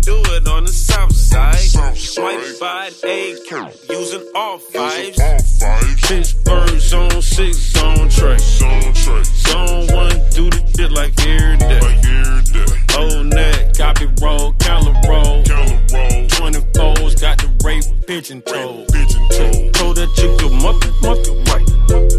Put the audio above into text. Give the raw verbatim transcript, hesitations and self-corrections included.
do it on the south side. Swipe by A Q, using all fives. Six birds on six zone track. Zone one, do the shit like every day. Old neck, copy roll, counter roll. twenty-fours, got the rape pigeon toe. Told that chick to muck it, muck it right.